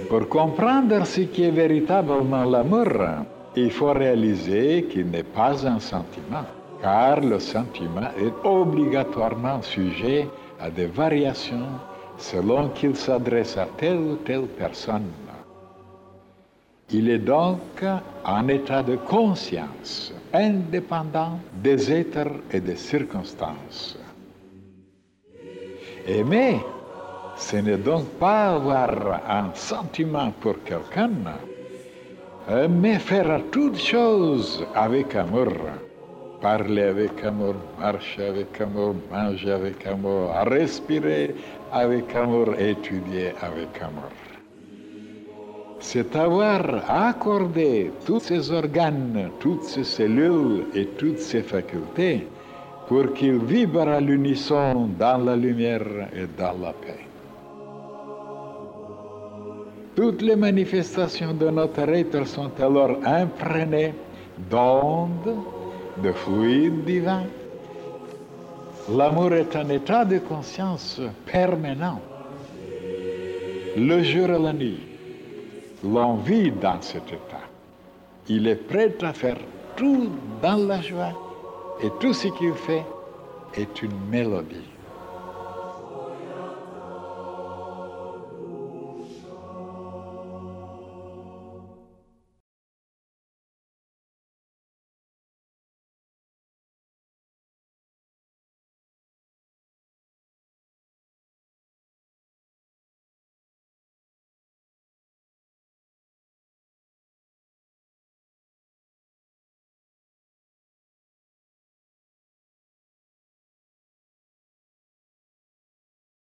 Pour comprendre ce qui est véritablement l'amour, il faut réaliser qu'il n'est pas un sentiment, car le sentiment est obligatoirement sujet à des variations selon qu'il s'adresse à telle ou telle personne. Il est donc en état de conscience, indépendant des êtres et des circonstances. Aimer, ce n'est donc pas avoir un sentiment pour quelqu'un, mais faire toutes choses avec amour. Parler avec amour, marcher avec amour, manger avec amour, respirer avec amour, étudier avec amour. C'est avoir accordé tous ces organes, toutes ces cellules et toutes ces facultés pour qu'ils vibrent à l'unisson dans la lumière et dans la paix. Toutes les manifestations de notre être sont alors imprégnées d'ondes, de fluides divins. L'amour est un état de conscience permanent. Le jour et la nuit, l'on vit dans cet état. Il est prêt à faire tout dans la joie et tout ce qu'il fait est une mélodie.